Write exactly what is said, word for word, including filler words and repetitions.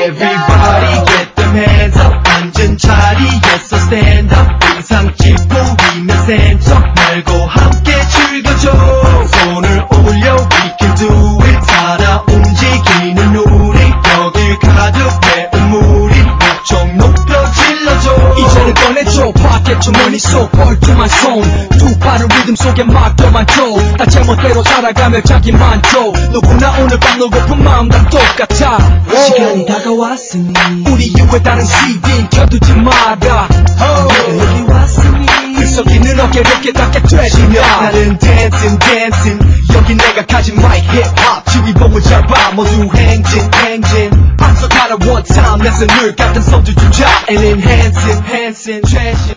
Everybody get them hands up. 앉은 자리에서 stand up. 이상집 보이면 stand up. 말고 함께 즐겨줘. 손을 올려 we can do it. 살아 움직이는 우리 여길 가득 배운 무리 목청 높여 질러줘. 이제는 꺼내줘 파켓 주머니 속 벌통한 손 두 발을 리듬 속에 맡겨만줘. 다 제멋대로 살아가며 자기 만족. 누구나 오늘 밤 놀고픈 마음 다 똑같아. 시간이 다가왔으니 우리 유의 다른 시딘 켜두지 마라. 내가 여기 왔으니 들썩이는 어깨 이렇게 닿게 되시며 나는 dancing dancing 여기 내가 가진 마이크 힙합 지휘봉을 잡아 모두 행진 행진 앞서 가라 one time 내 손을 같은 손주 주자 And enhancing enhancing 최신